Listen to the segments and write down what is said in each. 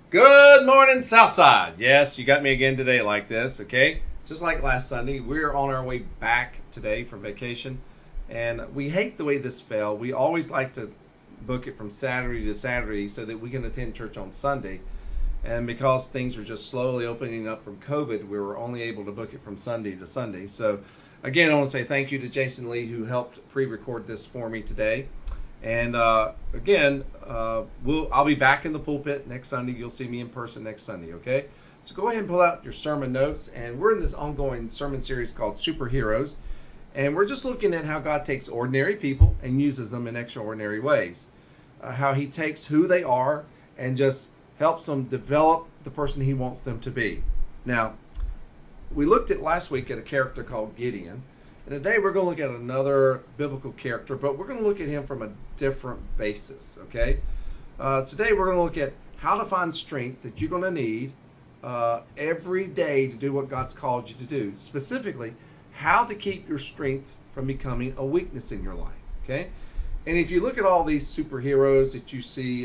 Good morning, Southside. Yes, you got me again today like this, okay? Just like last Sunday, we're on our way back today from vacation, and we hate the way this fell. We always like to book it from Saturday to Saturday so that we can attend church on Sunday. And because things are just slowly opening up from COVID, we were only able to book it from Sunday to Sunday. So, again, I want to say thank you to Jason Lee, who helped pre-record this for me today. And again, I'll be back in the pulpit next Sunday. You'll see me in person next Sunday, okay? So go ahead and pull out your sermon notes. And we're in this ongoing sermon series called Superheroes. And we're just looking at how God takes ordinary people and uses them in extraordinary ways. How he takes who they are and just helps them develop the person he wants them to be. Now, we looked at last week at a character called Gideon. And today we're going to look at another biblical character, but we're going to look at him from a different basis, okay? Today we're going to look at how to find strength that you're going to need every day to do what God's called you to do. Specifically, how to keep your strength from becoming a weakness in your life, okay? And if you look at all these superheroes that you see,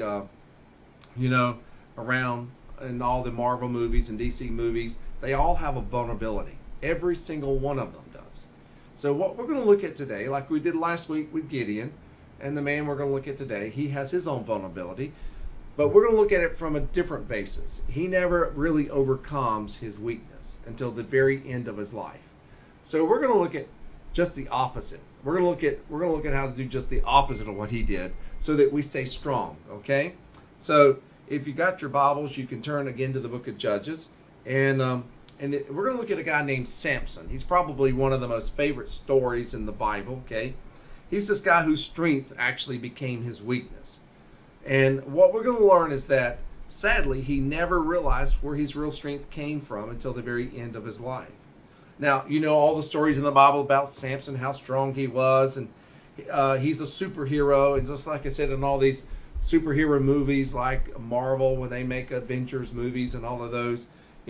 around in all the Marvel movies and DC movies, they all have a vulnerability. Every single one of them does. So what we're going to look at today, like we did last week with Gideon, and the man we're going to look at today, he has his own vulnerability, but we're going to look at it from a different basis. He never really overcomes his weakness until the very end of his life. So we're going to look at just the opposite. We're going to look at how to do just the opposite of what he did, so that we stay strong. Okay. So if you got your Bibles, you can turn again to the book of Judges, and we're going to look at a guy named Samson. He's probably one of the most favorite stories in the Bible, okay? He's this guy whose strength actually became his weakness. And what we're going to learn is that, sadly, he never realized where his real strength came from until the very end of his life. Now, you know all the stories in the Bible about Samson, how strong he was, and he's a superhero. And just like I said, in all these superhero movies like Marvel, when they make Avengers movies and all of those,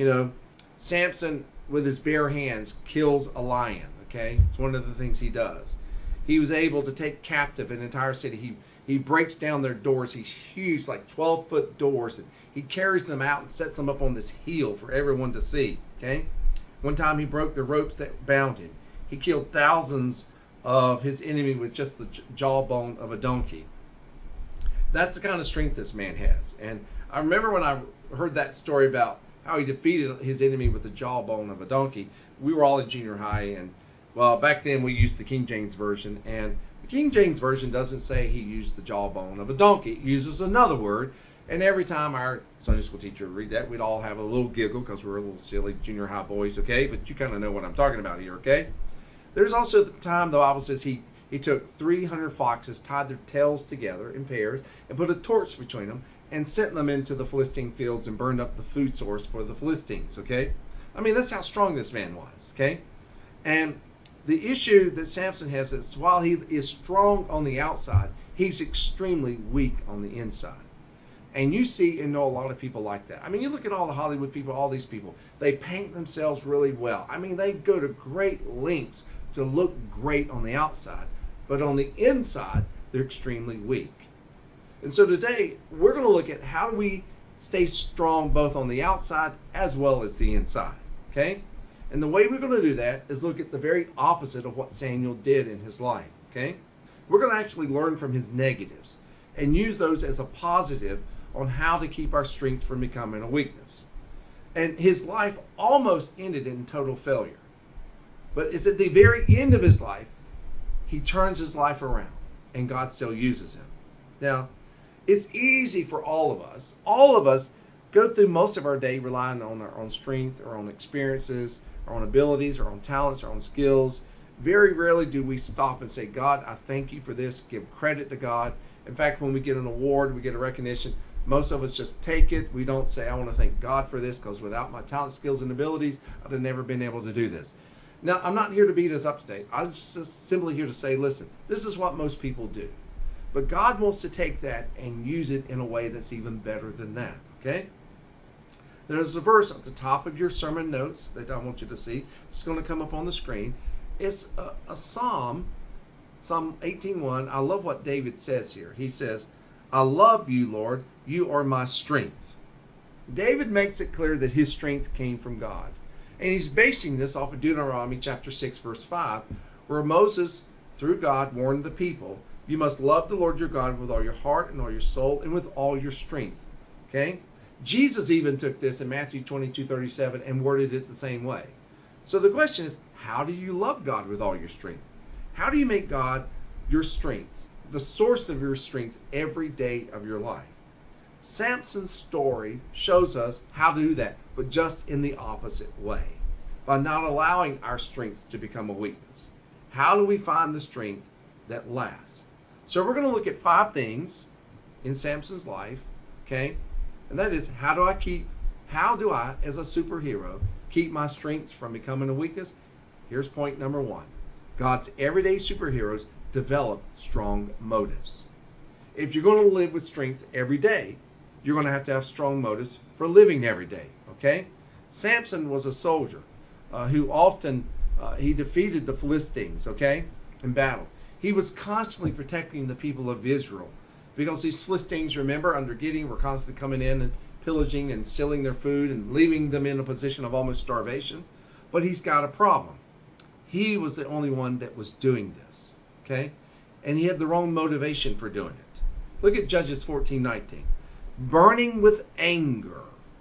Samson, with his bare hands, kills a lion, okay? It's one of the things he does. He was able to take captive an entire city. He breaks down their doors, these huge, like 12-foot doors, and he carries them out and sets them up on this hill for everyone to see, okay? One time he broke the ropes that bound him. He killed thousands of his enemy with just the jawbone of a donkey. That's the kind of strength this man has. And I remember when I heard that story about how he defeated his enemy with the jawbone of a donkey. We were all in junior high, and well, back then we used the King James Version, and the King James Version doesn't say he used the jawbone of a donkey. It uses another word, and every time our Sunday school teacher would read that, we'd all have a little giggle because we were a little silly junior high boys, okay? But you kind of know what I'm talking about here, okay? There's also the time the Bible says he took 300 foxes, tied their tails together in pairs, and put a torch between them, and sent them into the Philistine fields and burned up the food source for the Philistines, okay? I mean, that's how strong this man was, okay? And the issue that Samson has is while he is strong on the outside, he's extremely weak on the inside. And you see and know a lot of people like that. I mean, you look at all the Hollywood people, all these people, they paint themselves really well. I mean, they go to great lengths to look great on the outside, but on the inside, they're extremely weak. And so today, we're going to look at how do we stay strong both on the outside as well as the inside, okay? And the way we're going to do that is look at the very opposite of what Samuel did in his life, okay? We're going to actually learn from his negatives and use those as a positive on how to keep our strength from becoming a weakness. And his life almost ended in total failure. But it's at the very end of his life, he turns his life around, and God still uses him. Now, it's easy for all of us. All of us go through most of our day relying on our own strength, our own experiences, our own abilities, our own talents, our own skills. Very rarely do we stop and say, God, I thank you for this. Give credit to God. In fact, when we get an award, we get a recognition, most of us just take it. We don't say, I want to thank God for this, because without my talent, skills, and abilities, I'd have never been able to do this. Now, I'm not here to beat us up today. I'm just simply here to say, listen, this is what most people do. But God wants to take that and use it in a way that's even better than that, okay? There's a verse at the top of your sermon notes that I want you to see. It's going to come up on the screen. It's a psalm, Psalm 18:1. I love what David says here. He says, I love you, Lord. You are my strength. David makes it clear that his strength came from God. And he's basing this off of Deuteronomy chapter 6, verse 5, where Moses, through God, warned the people, you must love the Lord your God with all your heart and all your soul and with all your strength. Okay? Jesus even took this in Matthew 22:37 and worded it the same way. So the question is, how do you love God with all your strength? How do you make God your strength, the source of your strength every day of your life? Samson's story shows us how to do that, but just in the opposite way, by not allowing our strength to become a weakness. How do we find the strength that lasts? So we're going to look at 5 things in Samson's life, okay? And that is, how do I, as a superhero, keep my strengths from becoming a weakness? Here's point number 1. God's everyday superheroes develop strong motives. If you're going to live with strength every day, you're going to have strong motives for living every day, okay? Samson was a soldier who often, he defeated the Philistines, okay, in battle. He was constantly protecting the people of Israel because these Philistines, remember, under Gideon, were constantly coming in and pillaging and stealing their food and leaving them in a position of almost starvation. But he's got a problem. He was the only one that was doing this, okay? And he had the wrong motivation for doing it. Look at Judges 14:19. Burning with anger,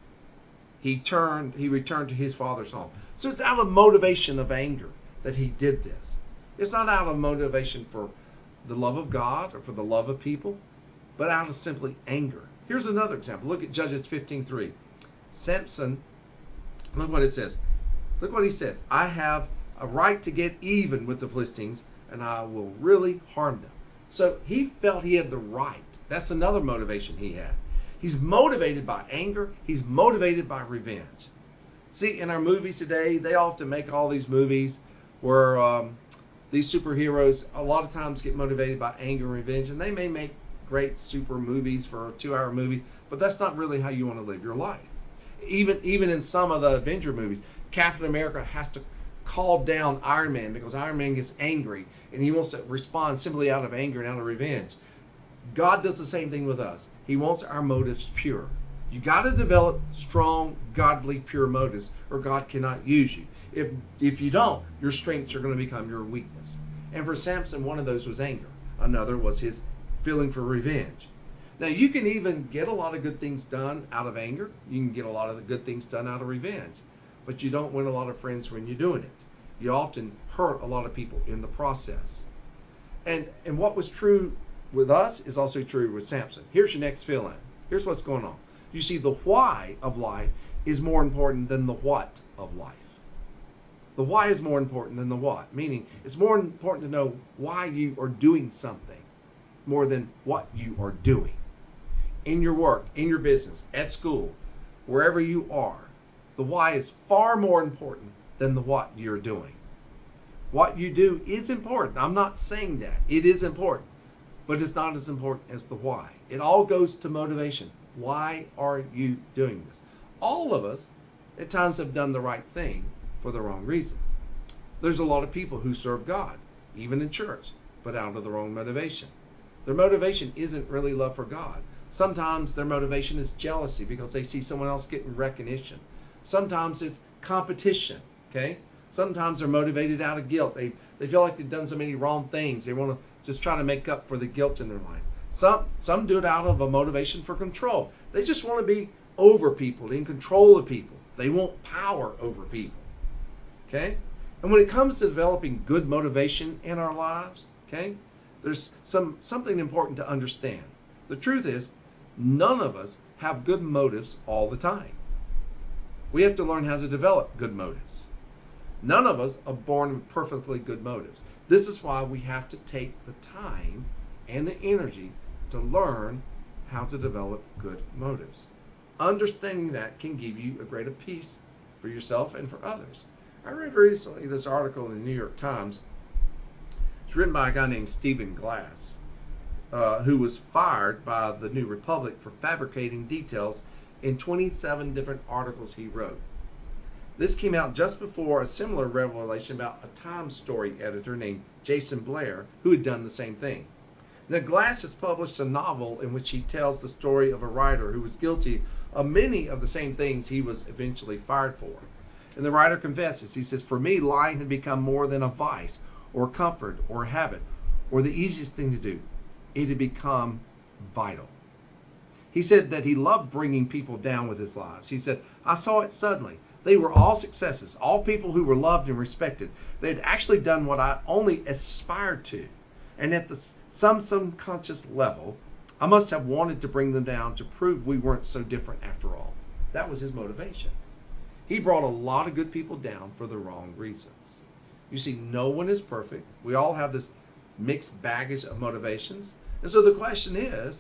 he returned to his father's home. So it's out of motivation of anger that he did this. It's not out of motivation for the love of God or for the love of people, but out of simply anger. Here's another example. Look at Judges 15:3. Samson, look what it says. Look what he said. I have a right to get even with the Philistines, and I will really harm them. So he felt he had the right. That's another motivation he had. He's motivated by anger. He's motivated by revenge. See, in our movies today, they often make all these movies where these superheroes a lot of times get motivated by anger and revenge, and they may make great super movies for a 2-hour movie, but that's not really how you want to live your life. Even in some of the Avenger movies, Captain America has to call down Iron Man because Iron Man gets angry and he wants to respond simply out of anger and out of revenge. God does the same thing with us. He wants our motives pure. You got to develop strong, godly, pure motives, or God cannot use you. If you don't, your strengths are going to become your weakness. And for Samson, one of those was anger. Another was his feeling for revenge. Now, you can even get a lot of good things done out of anger. You can get a lot of the good things done out of revenge. But you don't win a lot of friends when you're doing it. You often hurt a lot of people in the process. And what was true with us is also true with Samson. Here's your next fill-in. Here's what's going on. You see, the why of life is more important than the what of life. The why is more important than the what, meaning it's more important to know why you are doing something more than what you are doing. In your work, in your business, at school, wherever you are, the why is far more important than the what you're doing. What you do is important. I'm not saying that. It is important. But it's not as important as the why. It all goes to motivation. Why are you doing this? All of us at times have done the right thing for the wrong reason. There's a lot of people who serve God, even in church, but out of the wrong motivation. Their motivation isn't really love for God. Sometimes their motivation is jealousy because they see someone else getting recognition. Sometimes it's competition, okay? Sometimes they're motivated out of guilt. They feel like they've done so many wrong things. They want to just try to make up for the guilt in their life. Some do it out of a motivation for control. They just want to be over people, in control of people. They want power over people. Okay? And when it comes to developing good motivation in our lives, okay, there's something important to understand. The truth is, none of us have good motives all the time. We have to learn how to develop good motives. None of us are born with perfectly good motives. This is why we have to take the time and the energy to learn how to develop good motives. Understanding that can give you a greater peace for yourself and for others. I read recently this article in the New York Times. It's written by a guy named Stephen Glass, who was fired by the New Republic for fabricating details in 27 different articles he wrote. This came out just before a similar revelation about a Times story editor named Jason Blair, who had done the same thing. Now, Glass has published a novel in which he tells the story of a writer who was guilty of many of the same things he was eventually fired for. And the writer confesses, he says, "For me, lying had become more than a vice or comfort or habit or the easiest thing to do. It had become vital." He said that he loved bringing people down with his lies. He said, "I saw it suddenly. They were all successes, all people who were loved and respected. They had actually done what I only aspired to. And at some subconscious level, I must have wanted to bring them down to prove we weren't so different after all." That was his motivation. He brought a lot of good people down for the wrong reasons. You see, no one is perfect. We all have this mixed baggage of motivations. And so the question is,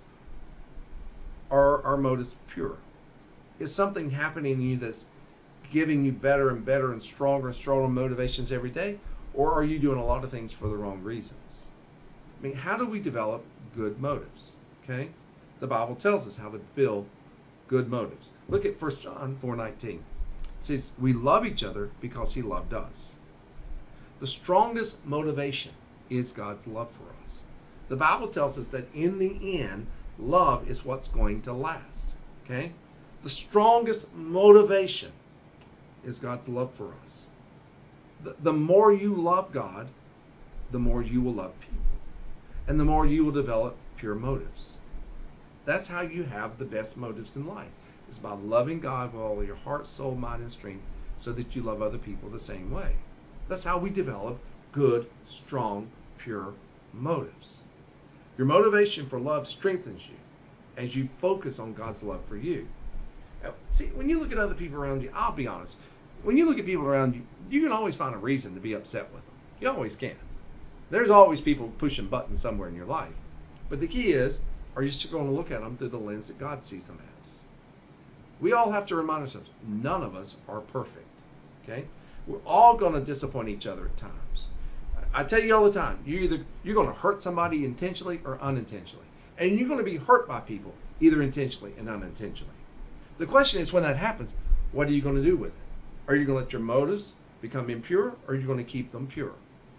are our motives pure? Is something happening in you that's giving you better and better and stronger motivations every day? Or are you doing a lot of things for the wrong reasons? I mean, how do we develop good motives? Okay? The Bible tells us how to build good motives. Look at 1 John 4:19. It says, "We love each other because he loved us." The strongest motivation is God's love for us. The Bible tells us that in the end, love is what's going to last. Okay? The strongest motivation is God's love for us. The more you love God, the more you will love people. And the more you will develop pure motives. That's how you have the best motives in life. It's by loving God with all your heart, soul, mind, and strength so that you love other people the same way. That's how we develop good, strong, pure motives. Your motivation for love strengthens you as you focus on God's love for you. Now, see, when you look at other people around you, I'll be honest, when you look at people around you, you can always find a reason to be upset with them. You always can. There's always people pushing buttons somewhere in your life. But the key is, are you still going to look at them through the lens that God sees them as? We all have to remind ourselves, none of us are perfect. Okay? We're all going to disappoint each other at times. I tell you all the time, you're going to hurt somebody intentionally or unintentionally. And you're going to be hurt by people, either intentionally and unintentionally. The question is, when that happens, what are you going to do with it? Are you going to let your motives become impure, or are you going to keep them pure?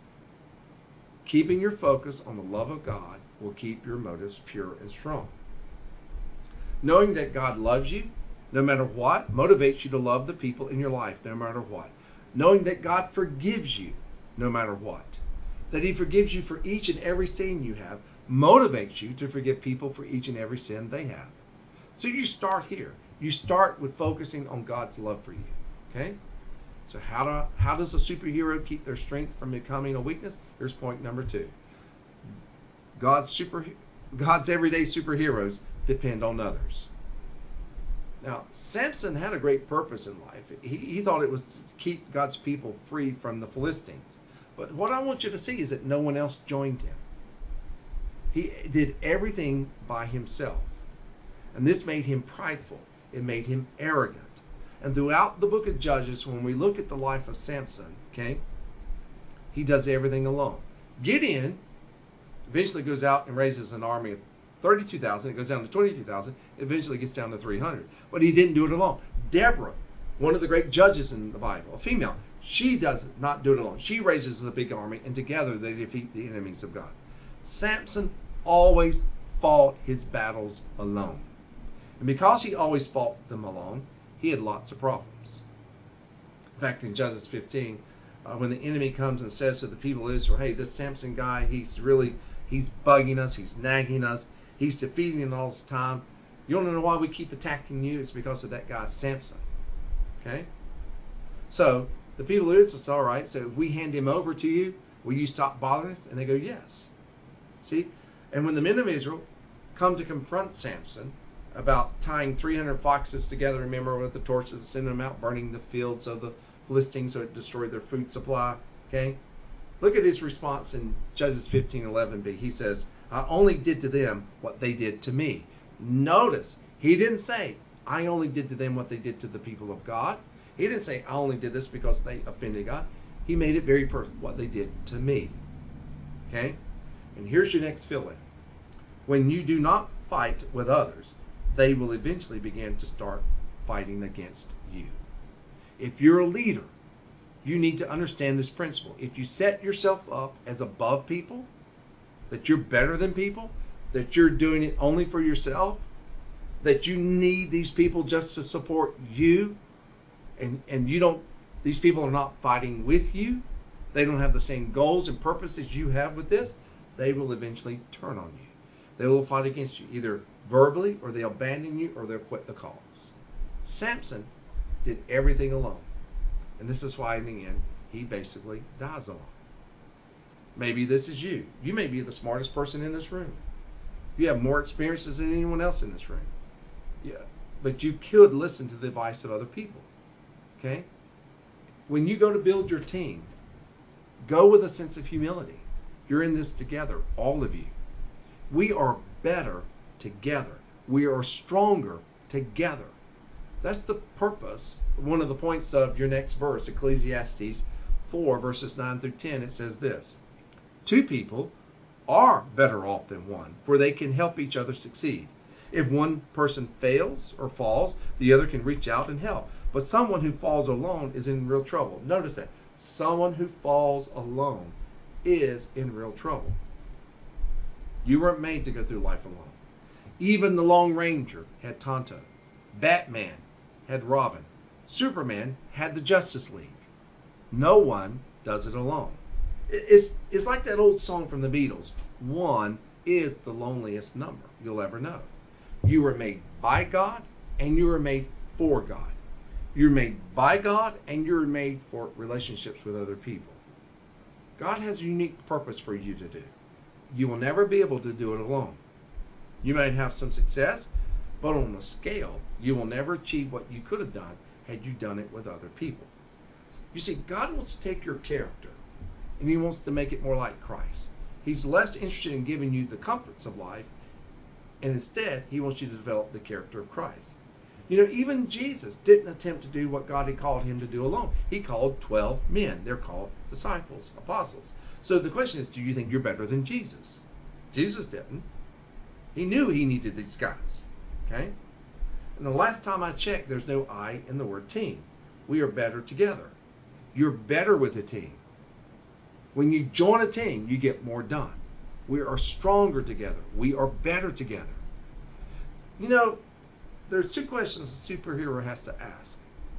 Keeping your focus on the love of God will keep your motives pure and strong. Knowing that God loves you, no matter what, motivates you to love the people in your life, no matter what. Knowing that God forgives you, no matter what. That he forgives you for each and every sin you have, motivates you to forgive people for each and every sin they have. So you start here. You start with focusing on God's love for you. Okay? So how does a superhero keep their strength from becoming a weakness? Here's point number 2. God's everyday superheroes depend on others. Now, Samson had a great purpose in life. He thought it was to keep God's people free from the Philistines. But what I want you to see is that no one else joined him. He did everything by himself. And this made him prideful. It made him arrogant. And throughout the book of Judges, when we look at the life of Samson, okay, he does everything alone. Gideon eventually goes out and raises an army of 32,000. It goes down to 22,000. Eventually gets down to 300. But he didn't do it alone. Deborah, one of the great judges in the Bible, a female, she does not do it alone. She raises a big army, and together they defeat the enemies of God. Samson always fought his battles alone. And because he always fought them alone, he had lots of problems. In fact, in Judges 15, when the enemy comes and says to the people of Israel, "Hey, this Samson guy, he's bugging us, he's nagging us, he's defeating us all the time. You want to know why we keep attacking you? It's because of that guy Samson." Okay? So the people of Israel say, "All right, so if we hand him over to you, will you stop bothering us?" And they go, "Yes." See? And when the men of Israel come to confront Samson about tying 300 foxes together, remember, with the torches, sending them out, burning the fields of the Philistines so it destroyed their food supply. Okay? Look at his response in Judges 15:11b. He says, "I only did to them what they did to me." Notice, he didn't say, "I only did to them what they did to the people of God." He didn't say, "I only did this because they offended God." He made it very personal, what they did to me. Okay? And here's your next fill-in. When you do not fight with others, they will eventually begin to start fighting against you. If you're a leader, you need to understand this principle. If you set yourself up as above people, that you're better than people, that you're doing it only for yourself, that you need these people just to support you, and you don't, these people are not fighting with you, they don't have the same goals and purposes you have with this, they will eventually turn on you. They will fight against you, either verbally, or they'll abandon you, or they'll quit the cause. Samson did everything alone. And this is why in the end, he basically dies alone. Maybe this is you. You may be the smartest person in this room. You have more experiences than anyone else in this room. Yeah, but you could listen to the advice of other people. Okay? When you go to build your team, go with a sense of humility. You're in this together, all of you. We are better together. We are stronger together. That's the purpose. One of the points of your next verse, Ecclesiastes 4, verses 9 through 10, it says this: two people are better off than one, for they can help each other succeed. If one person fails or falls, the other can reach out and help. But someone who falls alone is in real trouble. Notice that. Someone who falls alone is in real trouble. You weren't made to go through life alone. Even the Lone Ranger had Tonto. Batman had Robin. Superman had the Justice League. No one does it alone. It's like that old song from the Beatles. One is the loneliest number you'll ever know. You were made by God, and you were made for God. You're made by God, and you're made for relationships with other people. God has a unique purpose for you to do. You will never be able to do it alone. You might have some success, but on a scale, you will never achieve what you could have done had you done it with other people. You see, God wants to take your character, and he wants to make it more like Christ. He's less interested in giving you the comforts of life, and instead, he wants you to develop the character of Christ. You know, even Jesus didn't attempt to do what God had called him to do alone. He called 12 men. They're called disciples, apostles. So the question is, do you think you're better than Jesus? Jesus didn't. He knew he needed these guys. Okay? And the last time I checked, there's no I in the word team. We are better together. You're better with a team. When you join a team, you get more done. We are stronger together. We are better together. You know, there's two questions a superhero has to ask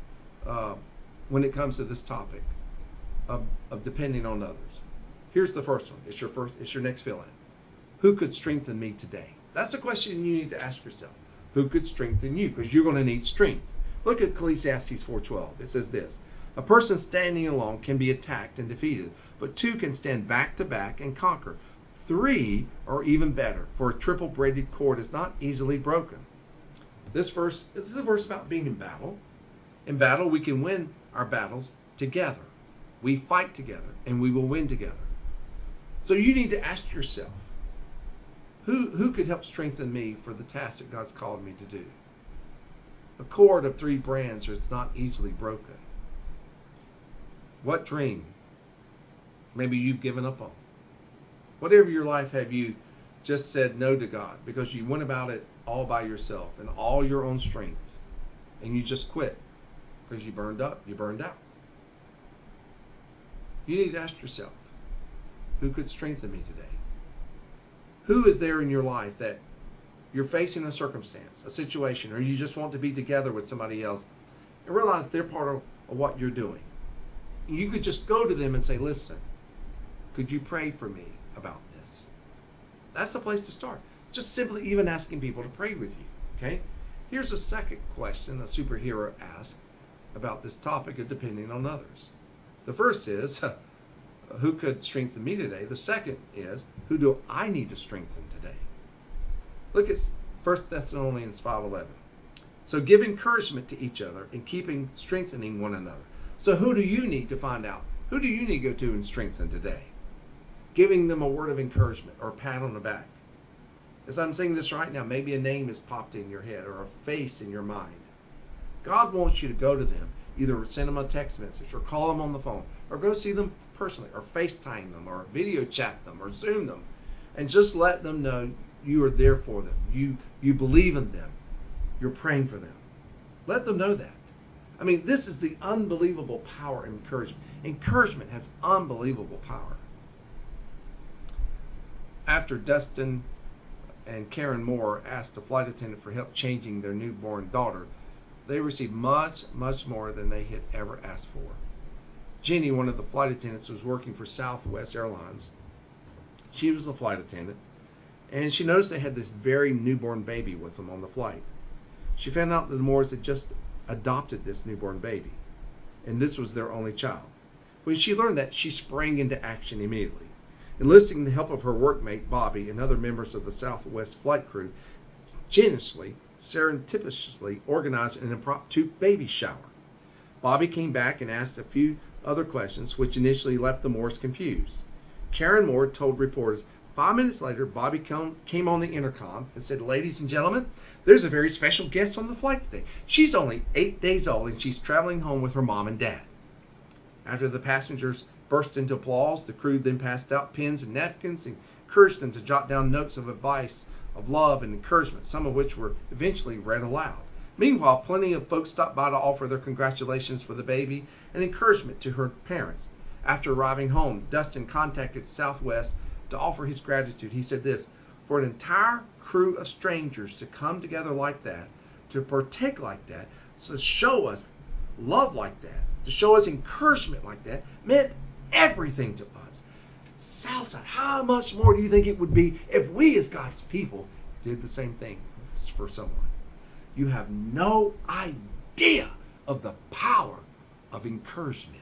when it comes to this topic of depending on others. Here's the first one. It's your next fill-in. Who could strengthen me today? That's a question you need to ask yourself. Who could strengthen you? Because you're going to need strength. Look at Ecclesiastes 4:12. It says this: a person standing alone can be attacked and defeated, but two can stand back to back and conquer. Three are even better, for a triple braided cord is not easily broken. This is a verse about being in battle. In battle, we can win our battles together. We fight together, and we will win together. So you need to ask yourself, who could help strengthen me for the task that God's called me to do? A cord of three brands is not easily broken. What dream maybe you've given up on? Whatever your life have you just said no to God because you went about it all by yourself and all your own strength, and you just quit because you burned out. You need to ask yourself, who could strengthen me today? Who is there in your life that you're facing a circumstance, a situation, or you just want to be together with somebody else and realize they're part of what you're doing? You could just go to them and say, listen, could you pray for me about this? That's the place to start. Just simply even asking people to pray with you. Okay? Here's a second question a superhero asked about this topic of depending on others. The first is, who could strengthen me today? The second is, who do I need to strengthen today? Look at 1 Thessalonians 5:11. So give encouragement to each other and keeping strengthening one another. So who do you need to find out? Who do you need to go to and strengthen today? Giving them a word of encouragement or a pat on the back. As I'm saying this right now, maybe a name has popped in your head or a face in your mind. God wants you to go to them, either send them a text message or call them on the phone or go see them personally or FaceTime them or video chat them or Zoom them and just let them know you are there for them. You believe in them. You're praying for them. Let them know that. I mean, this is the unbelievable power of encouragement. Encouragement has unbelievable power. after Dustin and Karen Moore asked the flight attendant for help changing their newborn daughter, they received much, much more than they had ever asked for. Jenny, one of the flight attendants, was working for Southwest Airlines. She was the flight attendant, and she noticed they had this very newborn baby with them on the flight. She found out that the Moores had just adopted this newborn baby, and this was their only child. When she learned that, she sprang into action immediately. Enlisting the help of her workmate, Bobby, and other members of the Southwest flight crew, generously, serendipitously organized an impromptu baby shower. Bobby came back and asked a few other questions, which initially left the Moores confused. Karen Moore told reporters 5 minutes later, Bobby came on the intercom and said, "Ladies and gentlemen, there's a very special guest on the flight today. She's only 8 days old and she's traveling home with her mom and dad." After the passengers burst into applause, the crew then passed out pens and napkins and encouraged them to jot down notes of advice, of love and encouragement, some of which were eventually read aloud. Meanwhile, plenty of folks stopped by to offer their congratulations for the baby and encouragement to her parents. After arriving home, Dustin contacted Southwest to offer his gratitude. He said this: "For an entire crew of strangers to come together like that, to partake like that, to show us love like that, to show us encouragement like that, meant everything to us." Southside, how much more do you think it would be if we as God's people did the same thing for someone? You have no idea of the power of encouragement.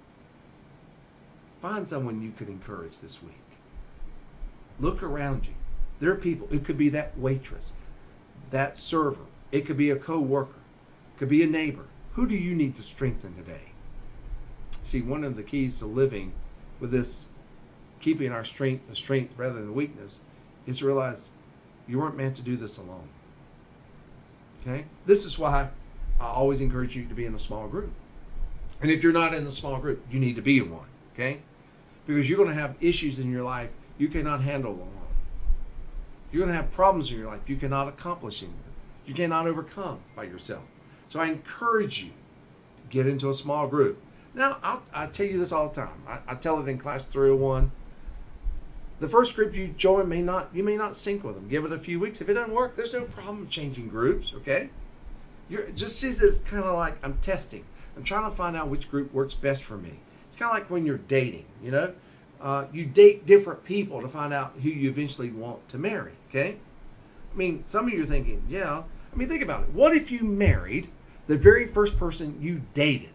Find someone you could encourage this week. Look around you. There are people. It could be that waitress, that server. It could be a co-worker. It could be a neighbor. Who do you need to strengthen today? See, one of the keys to living with this, keeping our strength the strength rather than the weakness, is to realize you weren't meant to do this alone. Okay? This is why I always encourage you to be in a small group. And if you're not in a small group, you need to be in one. Okay? Because you're going to have issues in your life you cannot handle alone. You're going to have problems in your life you cannot accomplish in. You cannot overcome by yourself. So I encourage you to get into a small group. Now, I tell you this all the time. I tell it in class 301. The first group you join you may not sync with them. Give it a few weeks. If it doesn't work, there's no problem changing groups. Okay? You're just see it's kind of like I'm testing. I'm trying to find out which group works best for me. It's kind of like when you're dating. You know, you date different people to find out who you eventually want to marry. Okay? I mean, some of you are thinking, yeah. I mean, think about it. What if you married the very first person you dated?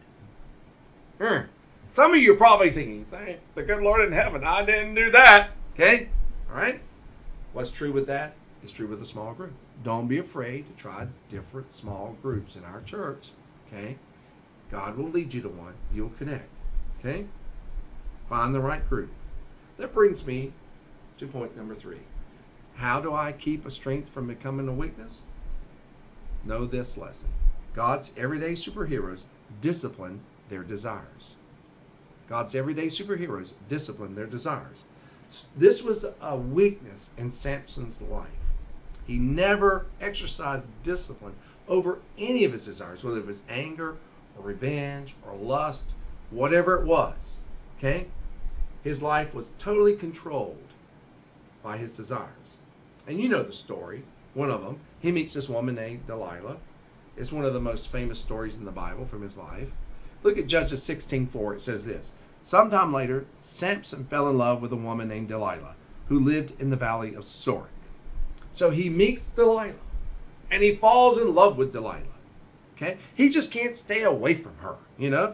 Some of you are probably thinking, thank the good Lord in heaven, I didn't do that. Okay? All right? What's true with that is true with a small group. Don't be afraid to try different small groups in our church. Okay? God will lead you to one. You'll connect. Okay? Find the right group. That brings me to point number 3. How do I keep a strength from becoming a weakness? Know this lesson. God's everyday superheroes discipline their desires. God's everyday superheroes discipline their desires. This was a weakness in Samson's life. He never exercised discipline over any of his desires, whether it was anger or revenge or lust, whatever it was. Okay? His life was totally controlled by his desires. And you know the story. One of them, he meets this woman named Delilah. It's one of the most famous stories in the Bible from his life. Look at Judges 16:4. It says this: "Sometime later, Samson fell in love with a woman named Delilah, who lived in the valley of Sorek." So he meets Delilah, and he falls in love with Delilah. Okay, he just can't stay away from her. You know,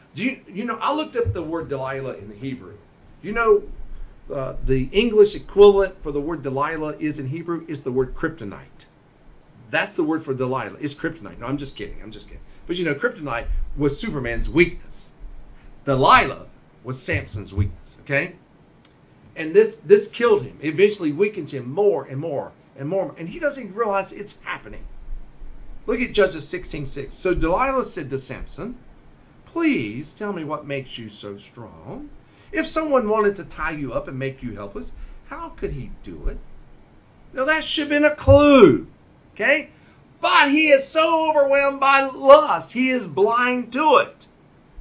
I looked up the word Delilah in the Hebrew. You know, the English equivalent for the word Delilah is in Hebrew is the word kryptonite. That's the word for Delilah. It's kryptonite. No, I'm just kidding. But you know, kryptonite was Superman's weakness. Delilah was Samson's weakness. Okay? And this killed him. It eventually weakens him more and more and more. And he doesn't even realize it's happening. Look at Judges 16:6. "So Delilah said to Samson, 'Please tell me what makes you so strong. If someone wanted to tie you up and make you helpless, how could he do it?'" Now that should have been a clue. Okay? But he is so overwhelmed by lust, he is blind to it.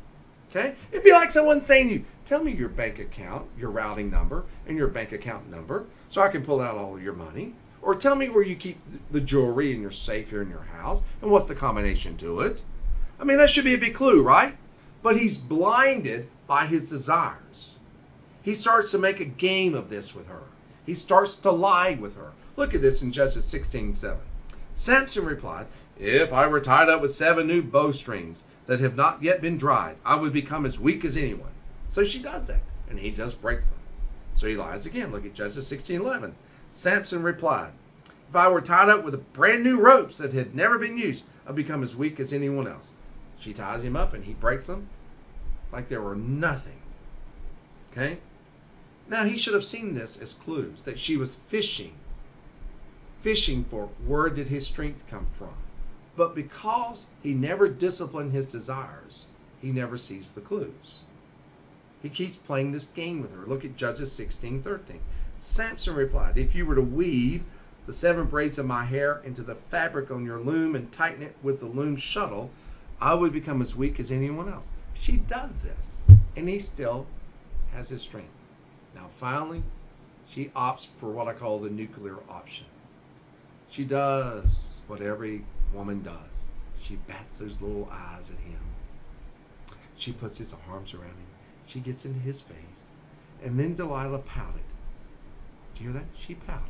Okay? It'd be like someone saying to you, tell me your bank account, your routing number, and your bank account number so I can pull out all of your money. Or tell me where you keep the jewelry in your safe here in your house and what's the combination to it. I mean, that should be a big clue, right? But he's blinded by his desires. He starts to make a game of this with her. He starts to lie with her. Look at this in Judges 16:7. Samson replied, if I were tied up with 7 new bowstrings that have not yet been dried, I would become as weak as anyone. So she does that, and he just breaks them. So he lies again. Look at Judges 16:11. Samson replied, if I were tied up with brand new ropes that had never been used, I'd become as weak as anyone else. She ties him up, and he breaks them like there were nothing. Okay? Now, he should have seen this as clues, that she was fishing for where did his strength come from. But because he never disciplined his desires, he never sees the clues. He keeps playing this game with her. Look at Judges 16:13. Samson replied, if you were to weave the 7 braids of my hair into the fabric on your loom and tighten it with the loom shuttle, I would become as weak as anyone else. She does this, and he still has his strength. Now, finally, she opts for what I call the nuclear option. She does what every woman does. She bats those little eyes at him. She puts his arms around him. She gets into his face. And then Delilah pouted. Do you hear that? She pouted.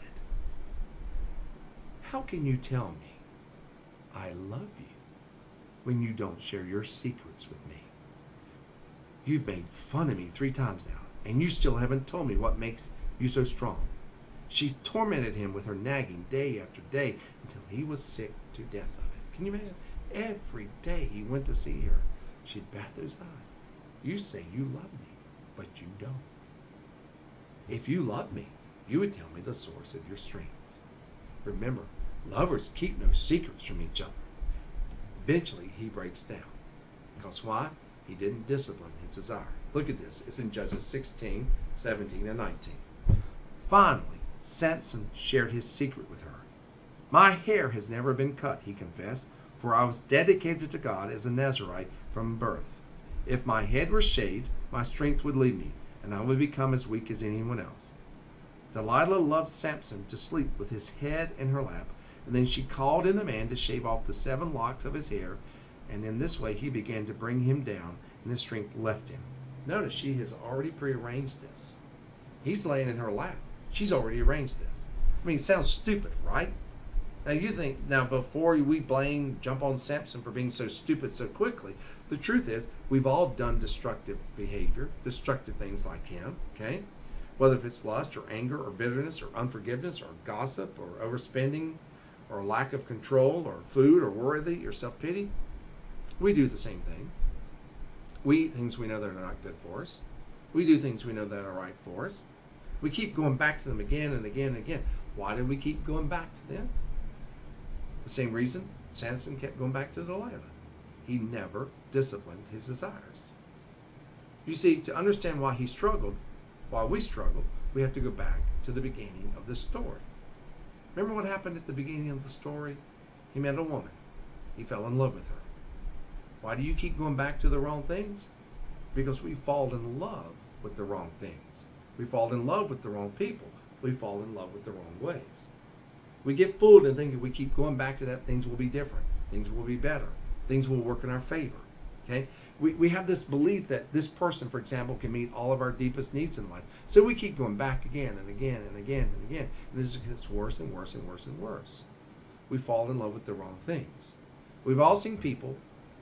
How can you tell me I love you when you don't share your secrets with me? You've made fun of me 3 times now, and you still haven't told me what makes you so strong. She tormented him with her nagging day after day until he was sick to death of it. Can you imagine? Every day he went to see her, she'd bat those eyes. You say you love me, but you don't. If you love me, you would tell me the source of your strength. Remember, lovers keep no secrets from each other. Eventually, he breaks down. Because why? He didn't discipline his desire. Look at this. It's in Judges 16:17 and 19. Finally, Samson shared his secret with her. My hair has never been cut, he confessed, for I was dedicated to God as a Nazirite from birth. If my head were shaved, my strength would leave me, and I would become as weak as anyone else. Delilah loved Samson to sleep with his head in her lap, and then she called in a man to shave off the 7 locks of his hair, and in this way he began to bring him down, and his strength left him. Notice she has already prearranged this. He's laying in her lap. She's already arranged this. I mean, it sounds stupid, right? Now you think, before we jump on Samson for being so stupid so quickly, the truth is we've all done destructive behavior, destructive things like him, okay? Whether if it's lust or anger or bitterness or unforgiveness or gossip or overspending or lack of control or food or worthy or self-pity, we do the same thing. We eat things we know that are not good for us. We do things we know that are right for us. We keep going back to them again and again and again. Why do we keep going back to them? The same reason Samson kept going back to Delilah. He never disciplined his desires. You see, to understand why he struggled, why we struggle, we have to go back to the beginning of the story. Remember what happened at the beginning of the story? He met a woman. He fell in love with her. Why do you keep going back to the wrong things? Because we fall in love with the wrong things. We fall in love with the wrong people. We fall in love with the wrong ways. We get fooled and think if we keep going back to that, things will be different. Things will be better. Things will work in our favor. Okay? We have this belief that this person, for example, can meet all of our deepest needs in life. So we keep going back again and again and again and again. And this gets worse and worse and worse and worse. We fall in love with the wrong things. We've all seen people's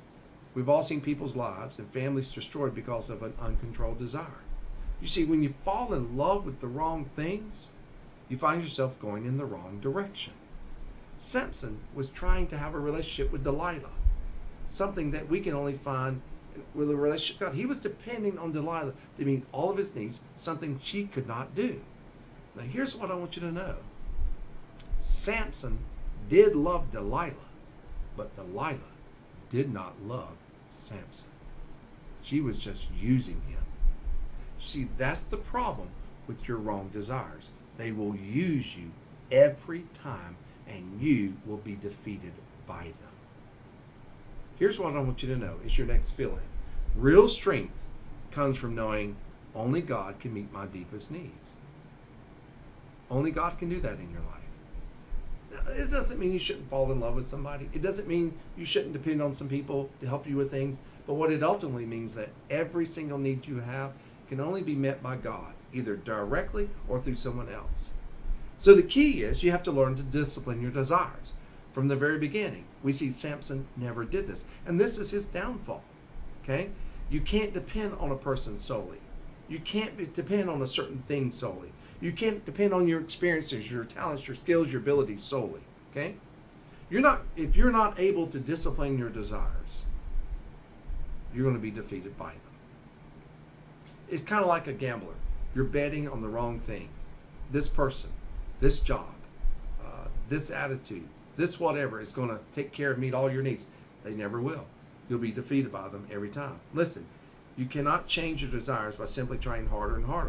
lives and families destroyed because of an uncontrolled desire. You see, when you fall in love with the wrong things, you find yourself going in the wrong direction. Samson was trying to have a relationship with Delilah, something that we can only find with a relationship with God. He was depending on Delilah to meet all of his needs, something she could not do. Now, here's what I want you to know. Samson did love Delilah, but Delilah did not love Samson. She was just using him. See, that's the problem with your wrong desires. They will use you every time, and you will be defeated by them. Here's what I want you to know. It's your next fill-in. Real strength comes from knowing only God can meet my deepest needs. Only God can do that in your life. Now, it doesn't mean you shouldn't fall in love with somebody. It doesn't mean you shouldn't depend on some people to help you with things. But what it ultimately means that every single need you have can only be met by God, either directly or through someone else. So the key is you have to learn to discipline your desires. From the very beginning, we see Samson never did this. And this is his downfall. Okay? You can't depend on a person solely. You can't depend on a certain thing solely. You can't depend on your experiences, your talents, your skills, your abilities solely. Okay? If you're not able to discipline your desires, you're going to be defeated by them. It's kind of like a gambler. You're betting on the wrong thing. This person, this job, this attitude, this whatever is going to take care of meet all your needs. They never will. You'll be defeated by them every time. Listen, you cannot change your desires by simply trying harder and harder.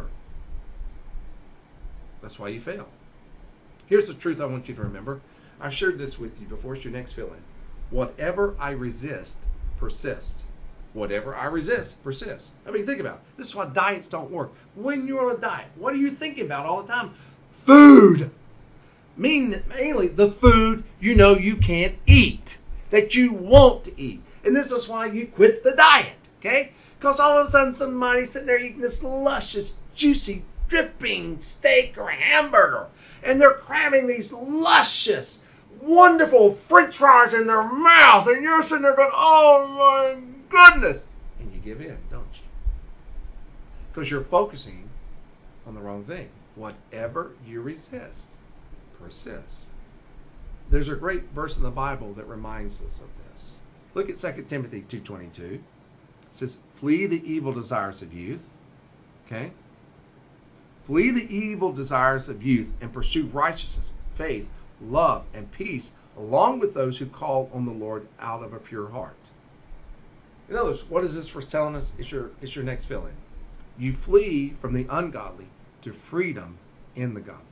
That's why you fail. Here's the truth I want you to remember. I shared this with you before. It's your next fill-in. Whatever I resist persists. Whatever I resist persists. I mean, think about it. This is why diets don't work. When you're on a diet, what are you thinking about all the time? Food. Mainly the food you know you can't eat, that you want to eat. And this is why you quit the diet, okay? Because all of a sudden somebody's sitting there eating this luscious, juicy, dripping steak or hamburger. And they're cramming these luscious, wonderful French fries in their mouth. And you're sitting there going, oh my goodness. And you give in, don't you? Because you're focusing on the wrong thing. Whatever you resist persists. There's a great verse in the Bible that reminds us of this. Look at 2 Timothy 2:22. It says, flee the evil desires of youth. Okay? Flee the evil desires of youth and pursue righteousness, faith, love, and peace, along with those who call on the Lord out of a pure heart. In other words, what is this verse telling us? It's your next fill-in. You flee from the ungodly to freedom in the godly.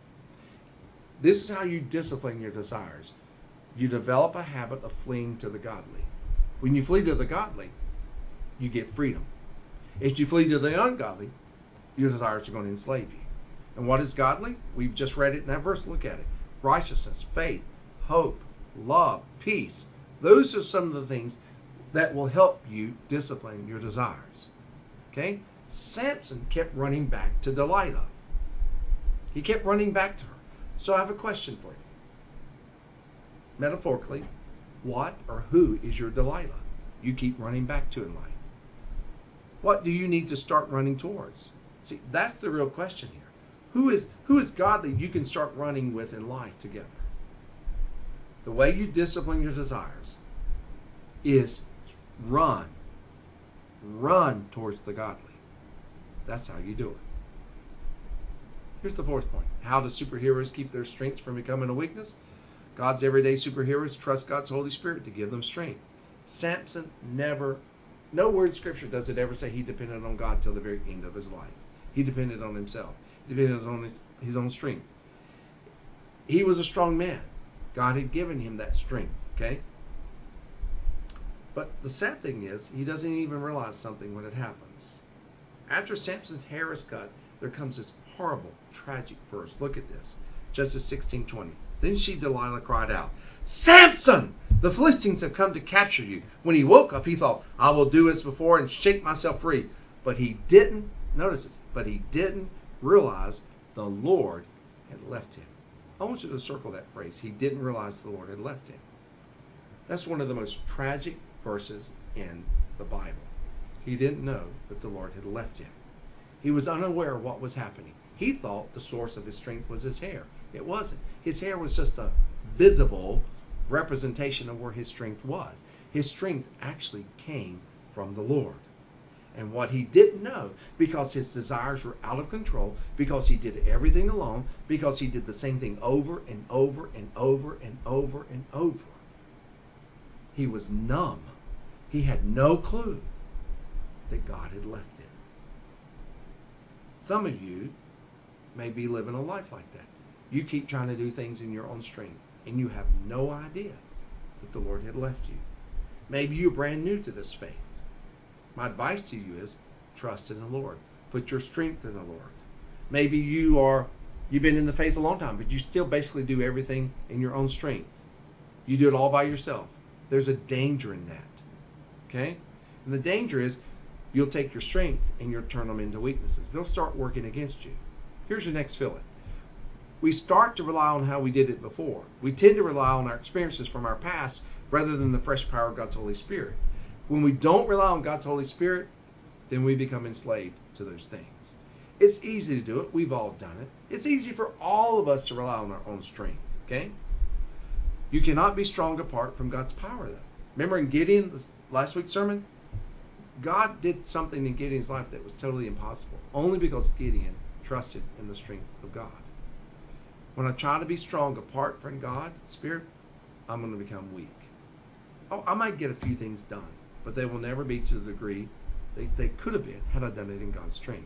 This is how you discipline your desires. You develop a habit of fleeing to the godly. When you flee to the godly, you get freedom. If you flee to the ungodly, your desires are going to enslave you. And what is godly? We've just read it in that verse. Look at it. Righteousness, faith, hope, love, peace. Those are some of the things that will help you discipline your desires. Okay? Samson kept running back to Delilah. He kept running back to her. So I have a question for you. Metaphorically, what or who is your Delilah you keep running back to in life? What do you need to start running towards? See, that's the real question here. Who is godly you can start running with in life together? The way you discipline your desires is run towards the godly. That's how you do it. Here's the fourth point. How do superheroes keep their strengths from becoming a weakness? God's everyday superheroes trust God's Holy Spirit to give them strength. Samson nowhere in Scripture does it ever say he depended on God till the very end of his life. He depended on himself. He depended on his own strength. He was a strong man. God had given him that strength, okay? But the sad thing is, he doesn't even realize something when it happens. After Samson's hair is cut, there comes this horrible, tragic verse. Look at this. Judges 16:20. Then she, Delilah, cried out, Samson! The Philistines have come to capture you. When he woke up, he thought, I will do as before and shake myself free. But he didn't, notice this, but he didn't realize the Lord had left him. I want you to circle that phrase. He didn't realize the Lord had left him. That's one of the most tragic verses in the Bible. He didn't know that the Lord had left him. He was unaware of what was happening. He thought the source of his strength was his hair. It wasn't. His hair was just a visible representation of where his strength was. His strength actually came from the Lord. And what he didn't know, because his desires were out of control, because he did everything alone, because he did the same thing over and over and over and over and over, he was numb. He had no clue that God had left him. Some of you may be living a life like that. You keep trying to do things in your own strength, and you have no idea that the Lord had left you. Maybe you're brand new to this faith. My advice to you is trust in the Lord. Put your strength in the Lord. Maybe you've been in the faith a long time, but you still basically do everything in your own strength. You do it all by yourself. There's a danger in that. Okay? And the danger is you'll take your strengths and you'll turn them into weaknesses. They'll start working against you. Here's your next fill-in. We start to rely on how we did it before. We tend to rely on our experiences from our past rather than the fresh power of God's Holy Spirit. When we don't rely on God's Holy Spirit, then we become enslaved to those things. It's easy to do it. We've all done it. It's easy for all of us to rely on our own strength. Okay? You cannot be strong apart from God's power, though. Remember in Gideon, last week's sermon? God did something in Gideon's life that was totally impossible, only because Gideon trusted in the strength of God. When I try to be strong apart from God's Spirit, I'm going to become weak. Oh, I might get a few things done, but they will never be to the degree they could have been had I done it in God's strength.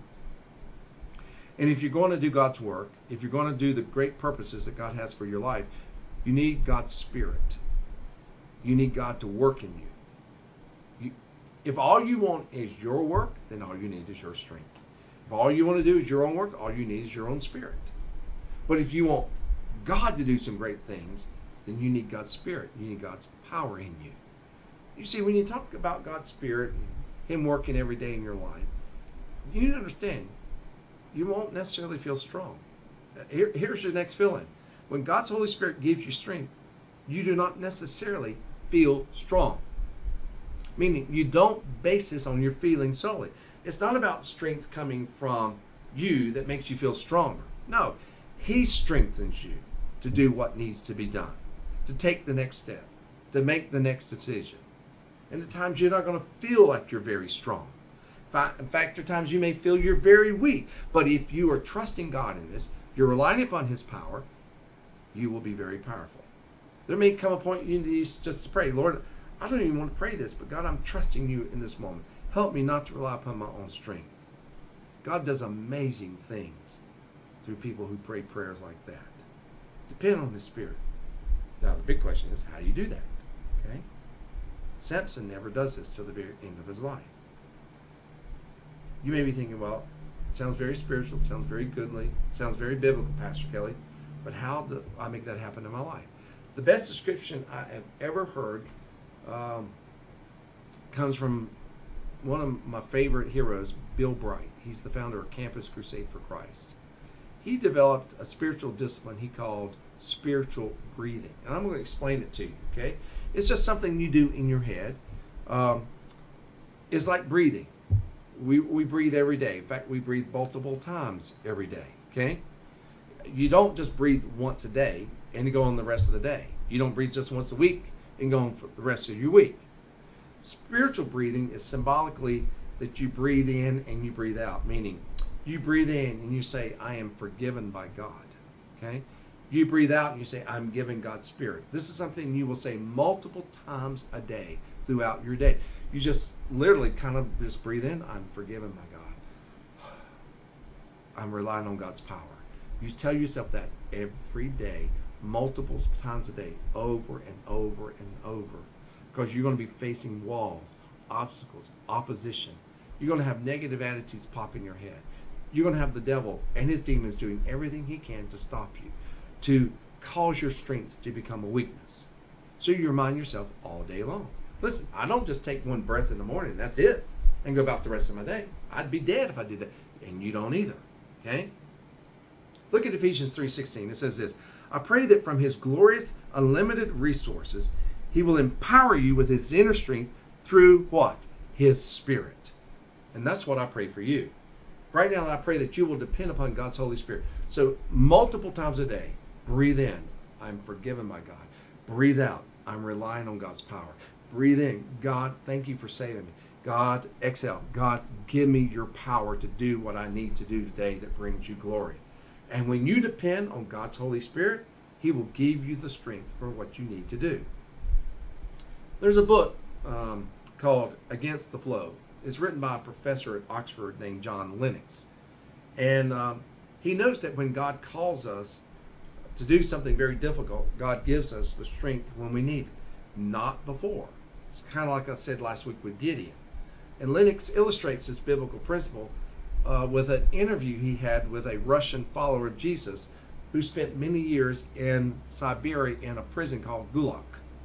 And if you're going to do God's work, if you're going to do the great purposes that God has for your life, you need God's Spirit. You need God to work in you. If all you want is your work, then all you need is your strength. If all you want to do is your own work, all you need is your own spirit. But if you want God to do some great things, then you need God's Spirit. You need God's power in you. You see, when you talk about God's Spirit and Him working every day in your life, you need to understand, you won't necessarily feel strong. Here's your next fill-in. When God's Holy Spirit gives you strength, you do not necessarily feel strong. Meaning, you don't base this on your feelings solely. It's not about strength coming from you that makes you feel stronger. No, He strengthens you to do what needs to be done, to take the next step, to make the next decision. And at times you're not going to feel like you're very strong. In fact, there are times you may feel you're very weak. But if you are trusting God in this, you're relying upon His power, you will be very powerful. There may come a point you need just to pray, Lord, I don't even want to pray this, but God, I'm trusting you in this moment. Help me not to rely upon my own strength. God does amazing things through people who pray prayers like that. Depend on His Spirit. Now, the big question is, how do you do that? Okay? Samson never does this till the very end of his life. You may be thinking, well, it sounds very spiritual, it sounds very goodly, it sounds very biblical, Pastor Kelly, but how do I make that happen in my life? The best description I have ever heard comes from one of my favorite heroes, Bill Bright. He's the founder of Campus Crusade for Christ. He developed a spiritual discipline he called spiritual breathing. And I'm going to explain it to you, okay? It's just something you do in your head. It's like breathing. We breathe every day. In fact, we breathe multiple times every day, okay? You don't just breathe once a day and go on the rest of the day. You don't breathe just once a week and go on for the rest of your week. Spiritual breathing is symbolically that you breathe in and you breathe out, meaning you breathe in and you say, I am forgiven by God. Okay? You breathe out and you say, I'm given God's Spirit. This is something you will say multiple times a day throughout your day. You just literally kind of just breathe in, I'm forgiven by God. I'm relying on God's power. You tell yourself that every day, multiple times a day, over and over and over. Because you're going to be facing walls, obstacles, opposition. You're going to have negative attitudes pop in your head. You're going to have the devil and his demons doing everything he can to stop you, to cause your strength to become a weakness. So you remind yourself all day long. Listen, I don't just take one breath in the morning, that's it, and go about the rest of my day. I'd be dead if I did that. And you don't either. Okay? Look at Ephesians 3:16. It says this, I pray that from His glorious, unlimited resources, He will empower you with His inner strength through what? His Spirit. And that's what I pray for you. Right now, I pray that you will depend upon God's Holy Spirit. So multiple times a day, breathe in, I'm forgiven by God. Breathe out, I'm relying on God's power. Breathe in, God, thank you for saving me. God, exhale, God, give me your power to do what I need to do today that brings you glory. And when you depend on God's Holy Spirit, He will give you the strength for what you need to do. There's a book called Against the Flow. It's written by a professor at Oxford named John Lennox. And he notes that when God calls us to do something very difficult, God gives us the strength when we need it, not before. It's kind of like I said last week with Gideon. And Lennox illustrates this biblical principle with an interview he had with a Russian follower of Jesus who spent many years in Siberia in a prison called Gulag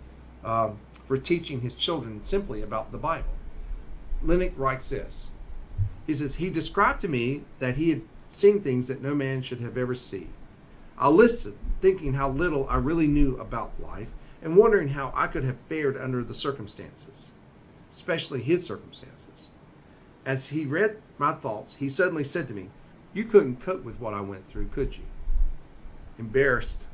for teaching his children simply about the Bible. Lennox writes this. He says, he described to me that he had seen things that no man should have ever seen. I listened, thinking how little I really knew about life and wondering how I could have fared under the circumstances, especially his circumstances. As he read my thoughts, he suddenly said to me, you couldn't cope with what I went through, could you? Embarrassed,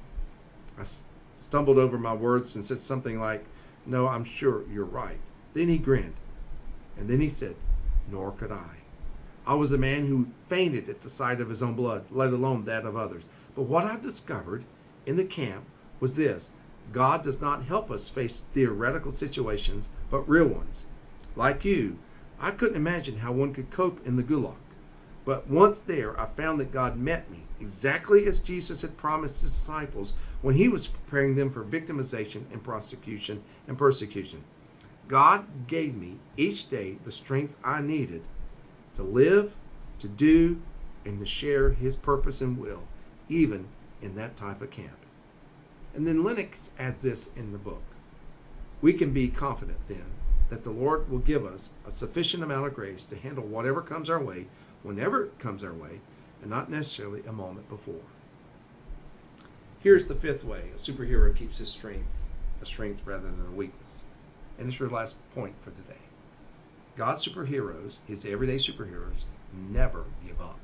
I stumbled over my words and said something like, no, I'm sure you're right. Then he grinned, and then he said, nor could I. I was a man who fainted at the sight of his own blood, let alone that of others. But what I discovered in the camp was this. God does not help us face theoretical situations, but real ones. Like you, I couldn't imagine how one could cope in the Gulag. But once there, I found that God met me exactly as Jesus had promised his disciples when he was preparing them for victimization and prosecution and persecution. God gave me each day the strength I needed to live, to do, and to share his purpose and will, even in that type of camp. And then Lennox adds this in the book. We can be confident then that the Lord will give us a sufficient amount of grace to handle whatever comes our way, whenever it comes our way, and not necessarily a moment before. Here's the fifth way a superhero keeps his strength a strength rather than a weakness. And it's your last point for today. God's superheroes, his everyday superheroes, never give up.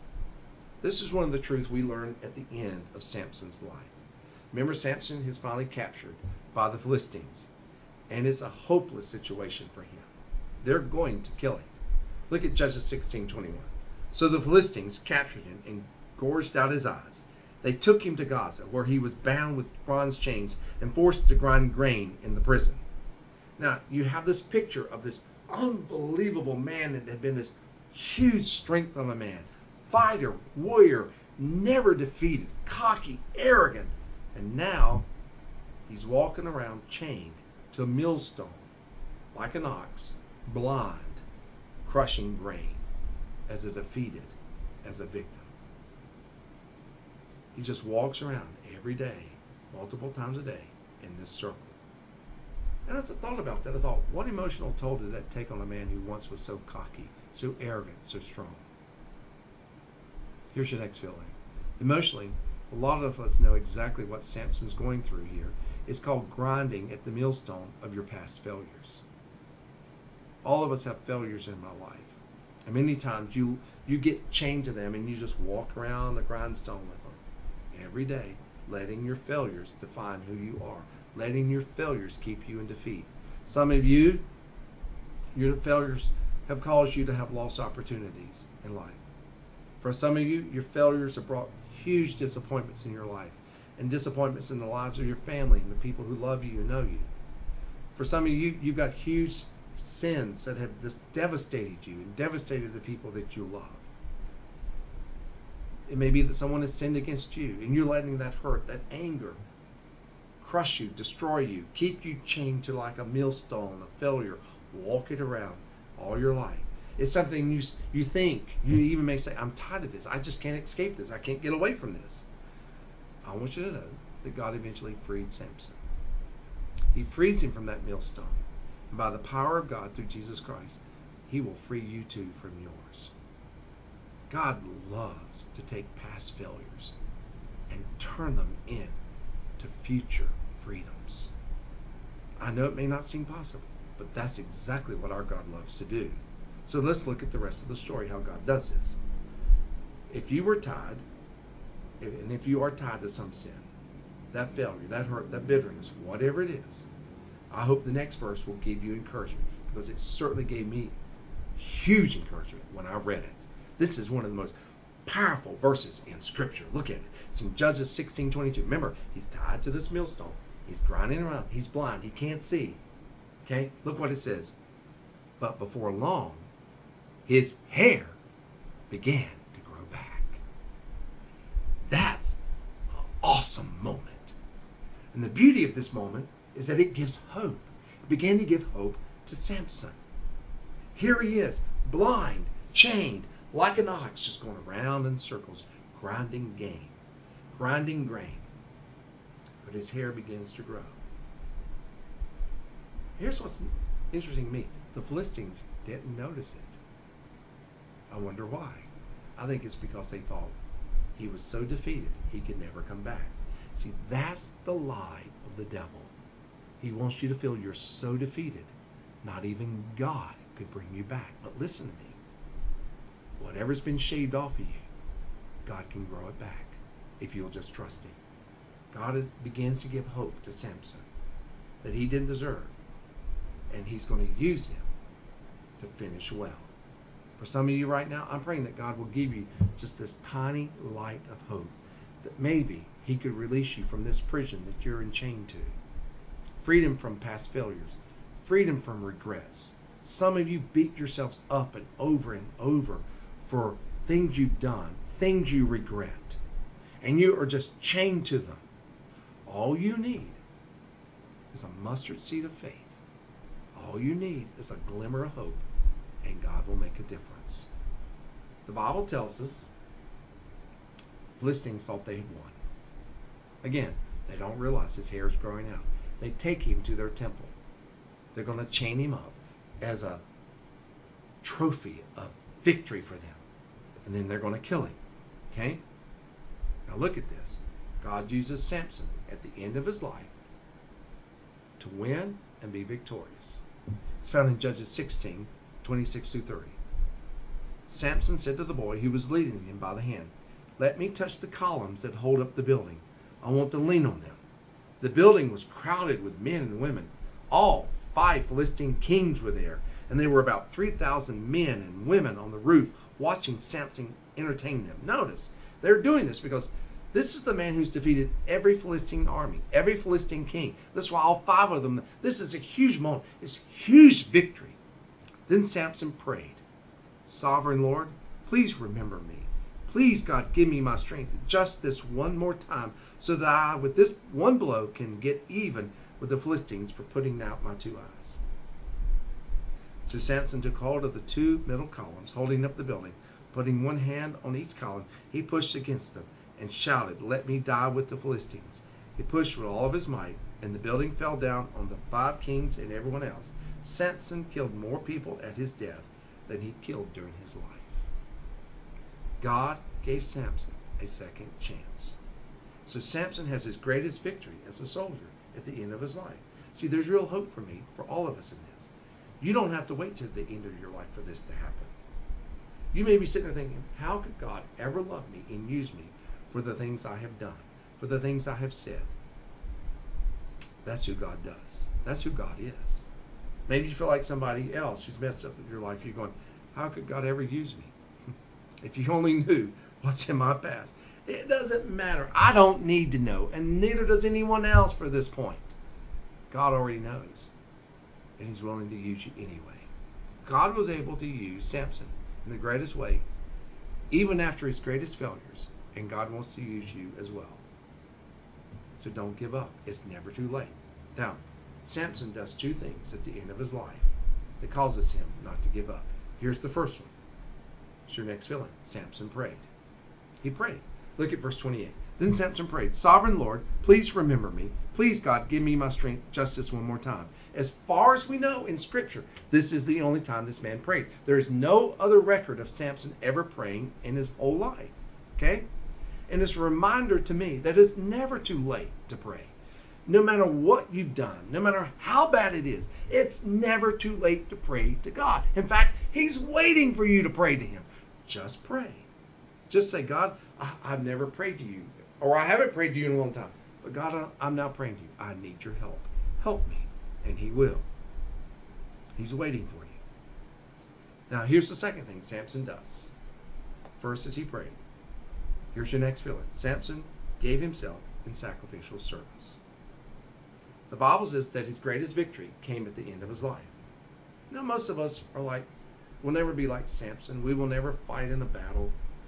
This is one of the truths we learn at the end of Samson's life. Remember, Samson is finally captured by the Philistines, and it's a hopeless situation for him. They're going to kill him. Look at Judges 16:21. So the Philistines captured him and gouged out his eyes. They took him to Gaza, where he was bound with bronze chains and forced to grind grain in the prison. Now, you have this picture of this unbelievable man that had been this huge strength of a man, fighter, warrior, never defeated, cocky, arrogant, and now he's walking around chained to a millstone like an ox, blind, crushing grain as a defeated, as a victim. He just walks around every day, multiple times a day, in this circle. And as I thought about that, I thought, what emotional toll did that take on a man who once was so cocky, so arrogant, so strong? Here's your next feeling. Emotionally, a lot of us know exactly what Samson's going through here. It's called grinding at the millstone of your past failures. All of us have failures in our life. And many times you get chained to them and you just walk around the grindstone with them every day, letting your failures define who you are, letting your failures keep you in defeat. Some of you, your failures have caused you to have lost opportunities in life. For some of you, your failures have brought huge disappointments in your life and disappointments in the lives of your family and the people who love you and know you. For some of you, you've got huge sins that have just devastated you and devastated the people that you love. It may be that someone has sinned against you and you're letting that hurt, that anger, crush you, destroy you, keep you chained to like a millstone, a failure, walk it around all your life. It's something you think, you even may say, I'm tired of this. I just can't escape this. I can't get away from this. I want you to know that God eventually freed Samson. He frees him from that millstone. And by the power of God through Jesus Christ, he will free you too from yours. God loves to take past failures and turn them into future freedoms. I know it may not seem possible, but that's exactly what our God loves to do. So let's look at the rest of the story, how God does this. If you were tied, and if you are tied to some sin, that failure, that hurt, that bitterness, whatever it is, I hope the next verse will give you encouragement, because it certainly gave me huge encouragement when I read it. This is one of the most powerful verses in Scripture. Look at it. It's in Judges 16:22. Remember, he's tied to this millstone. He's grinding around. He's blind. He can't see. Okay? Look what it says. But before long, his hair began to grow back. That's an awesome moment. And the beauty of this moment is that it gives hope. It began to give hope to Samson. Here he is, blind, chained, like an ox, just going around in circles, grinding grain. But his hair begins to grow. Here's what's interesting to me. The Philistines didn't notice it. I wonder why. I think it's because they thought he was so defeated he could never come back. See, that's the lie of the devil. He wants you to feel you're so defeated, not even God could bring you back. But listen to me. Whatever's been shaved off of you, God can grow it back if you'll just trust him. God begins to give hope to Samson that he didn't deserve. And he's going to use him to finish well. For some of you right now, I'm praying that God will give you just this tiny light of hope, that maybe he could release you from this prison that you're enchained to. Freedom from past failures. Freedom from regrets. Some of you beat yourselves up and over for things you've done, things you regret, and you are just chained to them. All you need is a mustard seed of faith. All you need is a glimmer of hope, and God will make a difference. The Bible tells us Philistines thought they had won. Again, they don't realize his hair is growing out. They take him to their temple. They're going to chain him up as a trophy of victory for them. And then they're going to kill him. Okay? Now look at this. God uses Samson at the end of his life to win and be victorious. It's found in Judges 16, 26 through 30. Samson said to the boy who was leading him by the hand, "Let me touch the columns that hold up the building. I want to lean on them." The building was crowded with men and women. All 5 Philistine kings were there, and there were about 3,000 men and women on the roof watching Samson entertain them. Notice, they're doing this because this is the man who's defeated every Philistine army, every Philistine king. That's why all 5 of them, this is a huge moment. It's huge victory. Then Samson prayed, "Sovereign Lord, please remember me. Please, God, give me my strength just this one more time so that I, with this one blow, can get even with the Philistines for putting out my 2 eyes." So Samson took hold of the 2 middle columns holding up the building. Putting one hand on each column, he pushed against them and shouted, "Let me die with the Philistines." He pushed with all of his might, and the building fell down on the 5 kings and everyone else. Samson killed more people at his death than he killed during his life. God gave Samson a second chance. So Samson has his greatest victory as a soldier at the end of his life. See, there's real hope for me, for all of us in this. You don't have to wait till the end of your life for this to happen. You may be sitting there thinking, how could God ever love me and use me for the things I have done, for the things I have said? That's who God does. That's who God is. Maybe you feel like somebody else who's messed up in your life. You're going, how could God ever use me? If you only knew what's in my past. It doesn't matter. I don't need to know, and neither does anyone else for this point. God already knows, and he's willing to use you anyway. God was able to use Samson in the greatest way, even after his greatest failures, and God wants to use you as well. So don't give up. It's never too late. Now, Samson does 2 things at the end of his life that causes him not to give up. Here's the first one. It's your next feeling. Samson prayed. He prayed. Look at verse 28. Then Samson prayed, "Sovereign Lord, please remember me. Please, God, give me my strength just this one more time." As far as we know in Scripture, this is the only time this man prayed. There's no other record of Samson ever praying in his whole life. Okay? And it's a reminder to me that it's never too late to pray. No matter what you've done, no matter how bad it is, it's never too late to pray to God. In fact, he's waiting for you to pray to him. Just pray. Just say, "God, I've never prayed to you, or I haven't prayed to you in a long time. But God, I'm now praying to you. I need your help. Help me." And he will. He's waiting for you. Now, here's the second thing Samson does. First is he prayed. Here's your next feeling. Samson gave himself in sacrificial service. The Bible says that his greatest victory came at the end of his life. Now, most of us are like, we'll never be like Samson. We will never fight in a battle.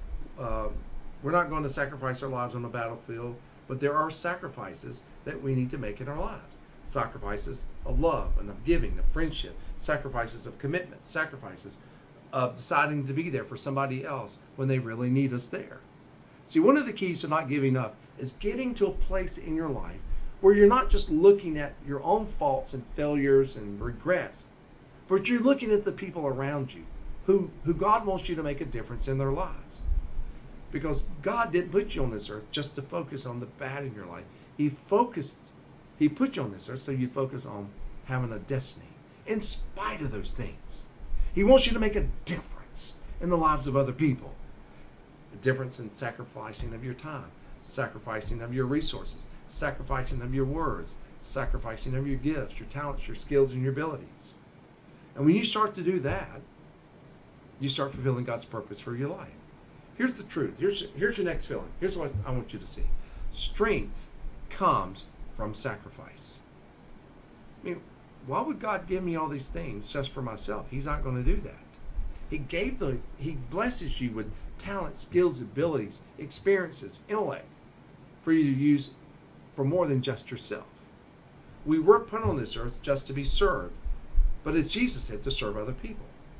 We're not going to sacrifice our lives on the battlefield, but there are sacrifices that we need to make in our lives. sacrifices of love and of giving, of friendship, sacrifices of commitment, sacrifices of deciding to be there for somebody else when they really need us there. See, one of the keys to not giving up is getting to a place in your life where you're not just looking at your own faults and failures and regrets, but you're looking at the people around you who God wants you to make a difference in their lives. Because God didn't put you on this earth just to focus on the bad in your life. He put you on this earth so you focus on having a destiny in spite of those things. He wants you to make a difference in the lives of other people. The difference in sacrificing of your time, sacrificing of your resources, sacrificing of your words, sacrificing of your gifts, your talents, your skills, and your abilities. And when you start to do that, you start fulfilling God's purpose for your life. Here's the truth. Here's your next feeling. Here's what I want you to see. Strength comes from sacrifice. I mean, why would God give me all these things just for myself? He's not going to do that. He blesses you with talent, skills, abilities, experiences, intellect for you to use for more than just yourself. We weren't put on this earth just to be served, but as Jesus said, to serve other people.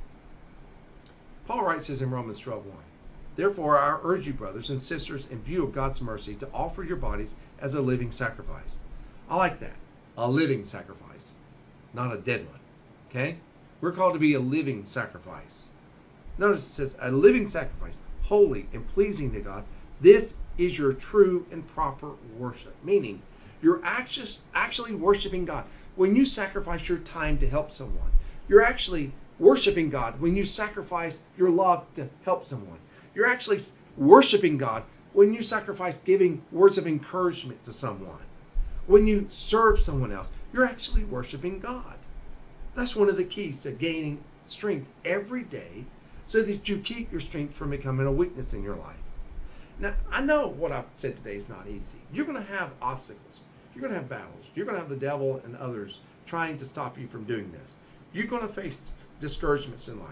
Paul writes this in Romans 12:1. Therefore, I urge you, brothers and sisters, in view of God's mercy, to offer your bodies as a living sacrifice. I like that. A living sacrifice, not a dead one. Okay? We're called to be a living sacrifice. Notice it says a living sacrifice, holy and pleasing to God. This is your true and proper worship. Meaning, you're actually worshiping God. When you sacrifice your time to help someone, you're actually worshiping God when you sacrifice your love to help someone. You're actually worshiping God when you sacrifice giving words of encouragement to someone. When you serve someone else, you're actually worshiping God. That's one of the keys to gaining strength every day so that you keep your strength from becoming a weakness in your life. Now, I know what I've said today is not easy. You're going to have obstacles. You're going to have battles. You're going to have the devil and others trying to stop you from doing this. You're going to face discouragements in life.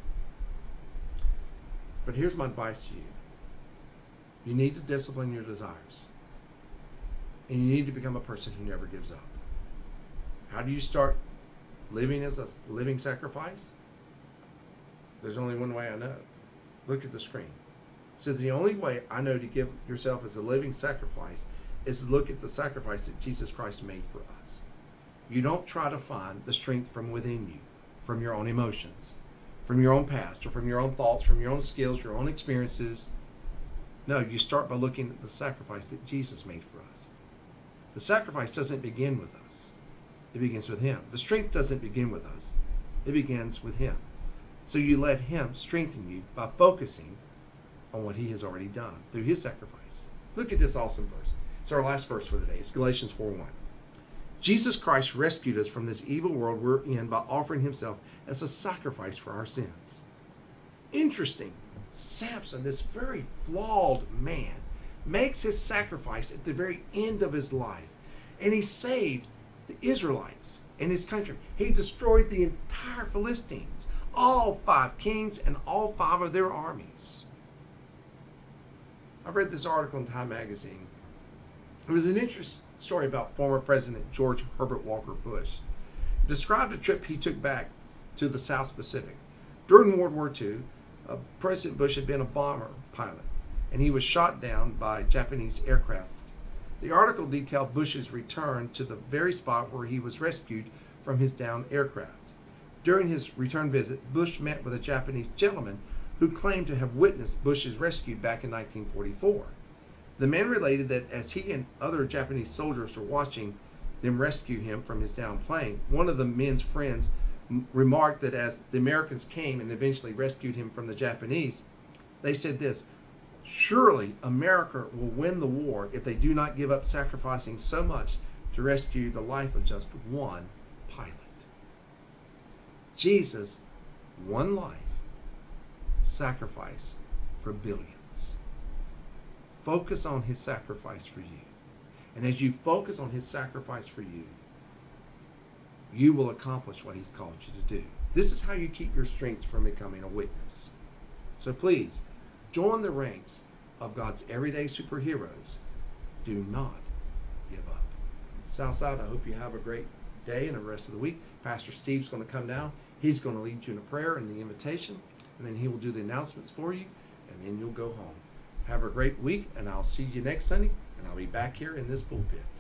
But here's my advice to you. You need to discipline your desires. And you need to become a person who never gives up. How do you start living as a living sacrifice? There's only one way I know. Look at the screen. It says the only way I know to give yourself as a living sacrifice is to look at the sacrifice that Jesus Christ made for us. You don't try to find the strength from within you, from your own emotions, from your own past, or from your own thoughts, from your own skills, your own experiences. No, you start by looking at the sacrifice that Jesus made for us. The sacrifice doesn't begin with us. It begins with Him. The strength doesn't begin with us. It begins with Him. So you let Him strengthen you by focusing on what He has already done through His sacrifice. Look at this awesome verse. It's our last verse for today. It's Galatians 4:1. Jesus Christ rescued us from this evil world we're in by offering Himself as a sacrifice for our sins. Interesting. Samson, this very flawed man, makes his sacrifice at the very end of his life. And he saved the Israelites and his country. He destroyed the entire Philistines, all 5 kings and all 5 of their armies. I read this article in Time magazine. It was an interesting story about former President George Herbert Walker Bush. It described a trip he took back to the South Pacific. During World War II, President Bush had been a bomber pilot, and he was shot down by Japanese aircraft. The article detailed Bush's return to the very spot where he was rescued from his downed aircraft. During his return visit, Bush met with a Japanese gentleman who claimed to have witnessed Bush's rescue back in 1944. The man related that as he and other Japanese soldiers were watching them rescue him from his downed plane, one of the men's friends remarked that as the Americans came and eventually rescued him from the Japanese, they said this: "Surely America will win the war if they do not give up sacrificing so much to rescue the life of just one pilot." Jesus, one life, sacrifice for billions. Focus on His sacrifice for you. And as you focus on His sacrifice for you, you will accomplish what He's called you to do. This is how you keep your strength from becoming a weakness. So please, join the ranks of God's everyday superheroes. Do not give up. Southside, I hope you have a great day and the rest of the week. Pastor Steve's going to come down. He's going to lead you in a prayer and the invitation, and then he will do the announcements for you, and then you'll go home. Have a great week, and I'll see you next Sunday, and I'll be back here in this pulpit.